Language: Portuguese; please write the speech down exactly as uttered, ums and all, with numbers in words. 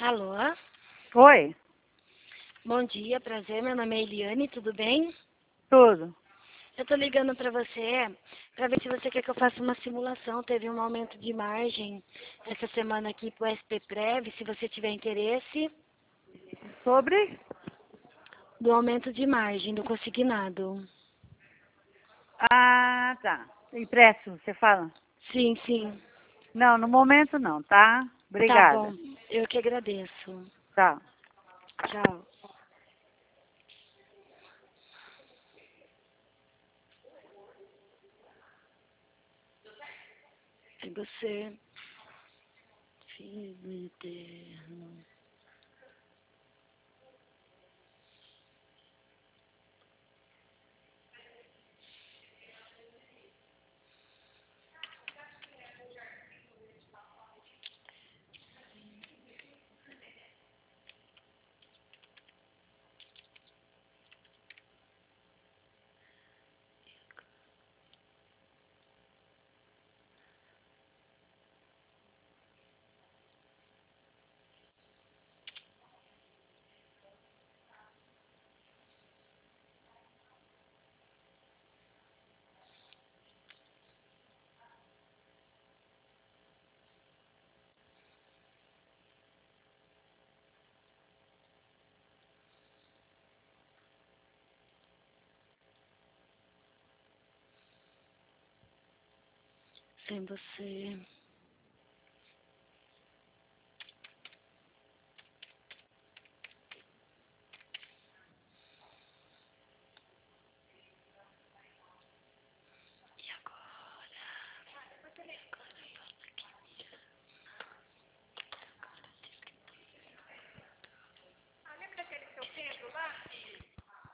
Alô? Oi, Bom dia, prazer. Meu nome é Eliane, tudo bem? tudo. Eu tô ligando pra você pra ver se você quer que eu faça uma simulação. Teve um aumento de margem essa semana aqui pro S P Prev, se você tiver interesse, Sobre? do aumento de margem do consignado. Ah, tá. Empréstimo, você fala? Sim, sim. Não, no momento não, tá? Tá Obrigada. bom. Eu que agradeço. Tá. Tchau. É você, Filho eterno. Sem você.